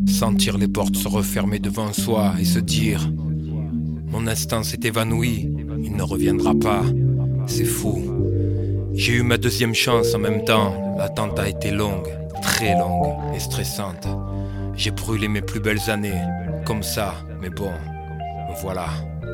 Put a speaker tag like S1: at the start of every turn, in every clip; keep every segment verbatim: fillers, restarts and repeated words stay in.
S1: Sentir les portes se refermer devant soi et se dire: mon instinct s'est évanoui, il ne reviendra pas. C'est fou. J'ai eu ma deuxième chance en même temps. L'attente a été longue, très longue et stressante. J'ai brûlé mes plus belles années, comme ça, mais bon, me voilà.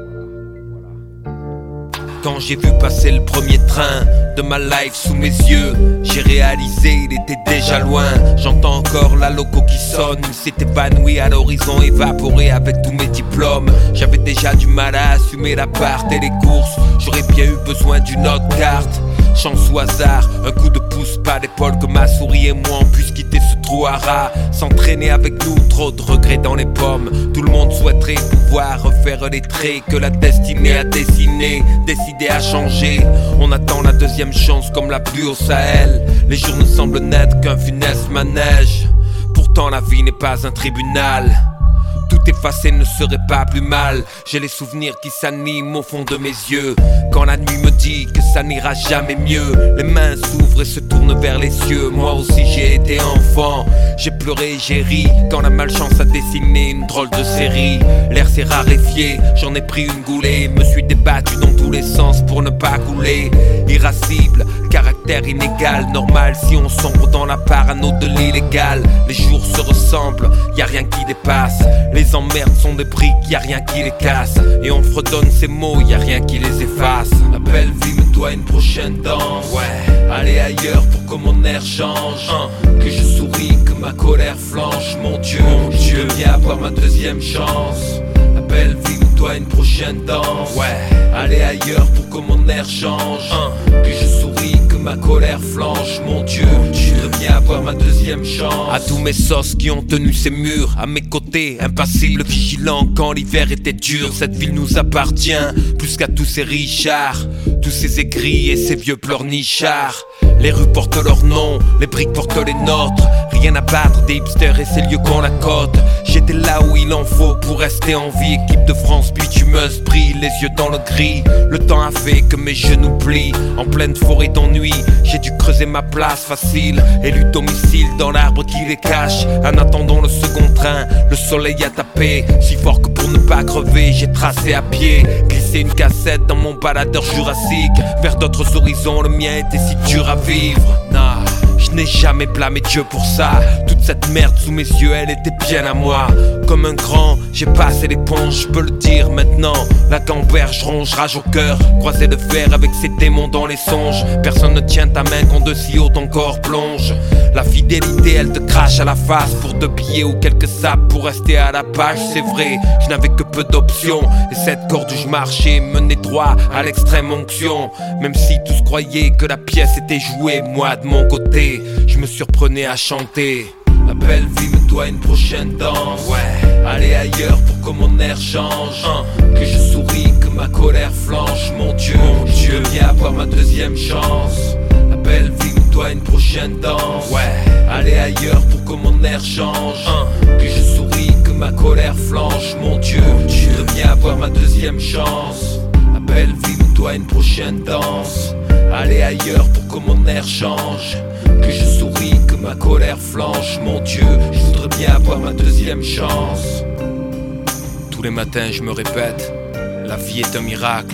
S1: Quand j'ai vu passer le premier train de ma life sous mes yeux, j'ai réalisé il était déjà loin. J'entends encore la loco qui sonne, il s'est évanoui à l'horizon, évaporé avec tous mes diplômes. J'avais déjà du mal à assumer l'appart et les courses, j'aurais bien eu besoin d'une autre carte. Chance au hasard, un coup de pouce, pas d'épaule que ma souris et moi on puisse quitter ce trou à rats. S'entraîner avec nous, trop de regrets dans les pommes. Tout le monde souhaiterait pouvoir refaire les traits que la destinée a dessinés, décidé à changer. On attend la deuxième chance comme la pluie au Sahel. Les jours ne semblent n'être qu'un funeste manège. Pourtant la vie n'est pas un tribunal. Tout effacer ne serait pas plus mal. J'ai les souvenirs qui s'animent au fond de mes yeux. Quand la nuit me dit que ça n'ira jamais mieux, les mains s'ouvrent et se tournent vers les cieux. Moi aussi j'ai été enfant, j'ai pleuré et j'ai ri quand la malchance a dessiné une drôle de série. L'air s'est raréfié, j'en ai pris une goulée. Me suis débattu dans tous les sens pour ne pas couler. Irascible, caractère inégal, normal si on sombre dans la parano de l'illégal. Les jours se ressemblent, y a rien qui dépasse. Les emmerdes sont des briques, y a rien qui les casse. Et on fredonne ces mots, y a rien qui les efface. La belle vie me doit une prochaine danse. Ouais, aller ailleurs pour que mon air change. hein. Que je souris, que ma colère flanche. Mon Dieu, mon Dieu, viens avoir ma deuxième chance. La belle vie me doit une prochaine danse. Ouais, aller ailleurs pour que mon air change. hein. Que je souris, que ma colère flanche. Mon Dieu, je reviens avoir ma deuxième chance. À tous mes sauces qui ont tenu ces murs, à mes côtés, impassible, vigilant quand l'hiver était dur. Cette ville nous appartient, plus qu'à tous ces richards, tous ces aigris et ces vieux pleurnichards. Les rues portent leur nom, les briques portent les nôtres. Rien à battre des hipsters et ces lieux qu'on la côte. J'étais là où il en faut pour rester en vie. Équipe de France bitumeuse brille, les yeux dans le gris. Le temps a fait que mes genoux plient. En pleine forêt d'ennui, j'ai dû creuser ma place facile. Élu domicile dans l'arbre qui les cache. En attendant le second train, le soleil a tapé si fort que pour ne pas crever, j'ai tracé à pied. Glissé une cassette dans mon baladeur jurassique. Vers d'autres horizons, le mien était si dur à vivre. Nah, je n'ai jamais blâmé Dieu pour ça. Toute cette merde sous mes yeux, elle était bien à moi. Comme un grand, j'ai passé l'éponge, je peux le dire maintenant. La gamberge ronge, rage au cœur. Croiser le fer avec ses démons dans les songes. Personne ne tient ta main quand de si haut ton corps plonge. La fidélité, elle te crache à la face pour deux billets ou quelques sapes pour rester à la page. C'est vrai, je n'avais que peu d'options. Et cette corde où je marchais menait droit à l'extrême onction. Même si tous croyaient que la pièce était jouée, moi de mon côté, je me surprenais à chanter. La belle vie me doit une prochaine danse. Ouais, aller ailleurs pour que mon air change. hein. Que je souris, que ma colère flanche. Mon Dieu, mon Dieu, viens avoir ma deuxième chance. La belle vie me doit une prochaine danse. Ouais, aller ailleurs pour que mon air change. hein. Que je souris, que ma colère flanche. Mon Dieu, je viens avoir ma deuxième chance. La belle vie me doit une prochaine danse. Aller ailleurs pour que mon air change. Que je souris, que ma colère flanche. Mon Dieu, je voudrais bien avoir ma deuxième chance. Tous les matins je me répète, la vie est un miracle.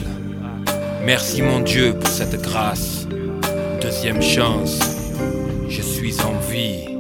S1: Merci mon Dieu pour cette grâce. Deuxième chance, je suis en vie.